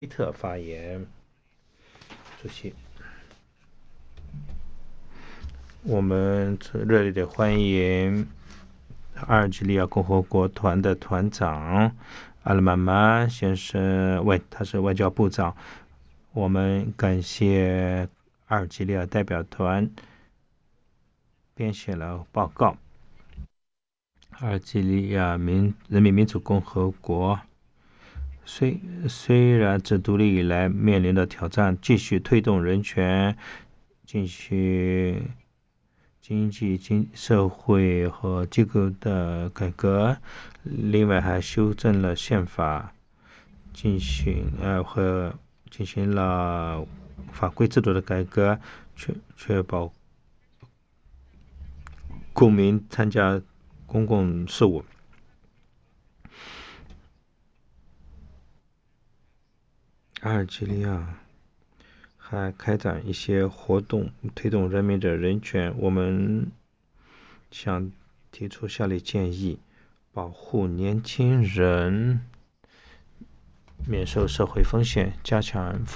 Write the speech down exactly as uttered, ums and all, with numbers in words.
伊特发言，主席，我们热烈的欢迎阿尔及利亚共和国团的团长阿勒曼曼先生，喂，他是外交部长。我们感谢阿尔及利亚代表团编写了报告。阿尔及利亚民人民民主共和国虽虽然自独立以来面临的挑战，继续推动人权，继续经济、经社会和机构的改革，另外还修正了宪法，进行呃和进行了法规制度的改革，确确保公民参加公共事务。阿尔及利亚还开展一些活动，推动人民的人权。我们想提出下列建议：保护年轻人免受社会风险，加强